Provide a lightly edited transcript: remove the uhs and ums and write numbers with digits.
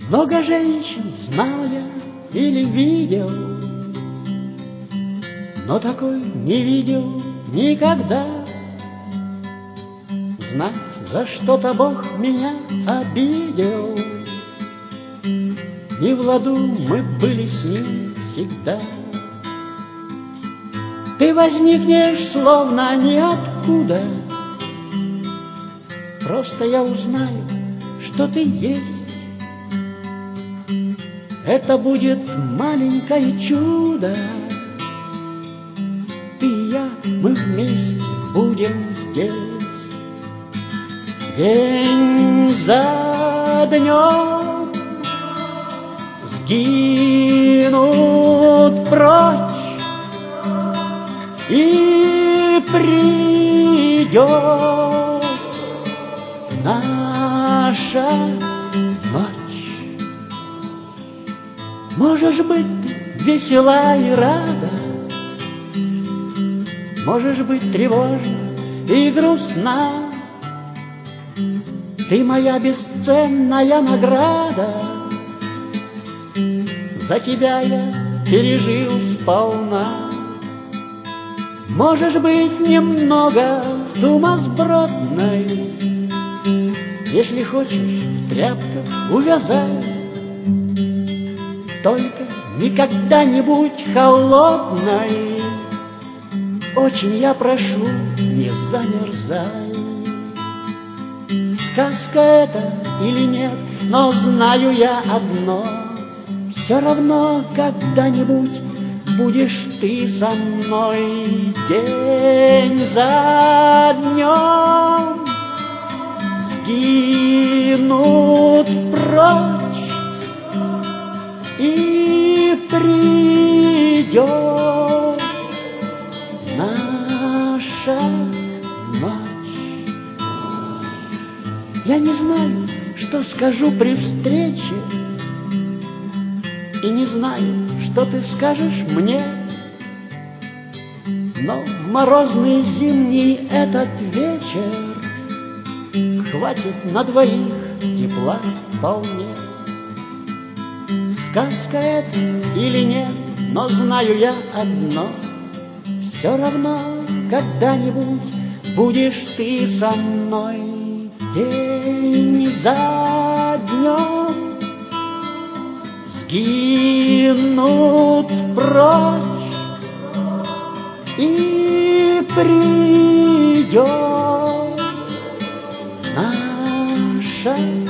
Много женщин знал я или видел, но такой не видел никогда. Знать, за что-то Бог меня обидел, не в ладу мы были с ним всегда. Ты возникнешь словно ниоткуда, просто я узнаю, что ты есть. Это будет маленькое чудо. Ты и я, мы вместе будем здесь. День за днем сгинут прочь, и придет наша ночь. Можешь быть весела и рада, можешь быть тревожна и грустна. Ты моя бесценная награда, за тебя я пережил сполна. Можешь быть немного сумасбродной, если хочешь в тряпках увязай. Только никогда не будь холодной, очень я прошу, не замерзай. Сказка это или нет, но знаю я одно: все равно когда-нибудь будешь ты со мной. День за днем сгинут прочь, и придет наша ночь. Я не знаю, что скажу при встрече, и не знаю, что ты скажешь мне, но в морозный зимний этот вечер хватит на двоих тепла вполне. Сказка это или нет, но знаю я одно: все равно когда-нибудь будешь ты со мной. День за днем сгинут прочь, и придет наша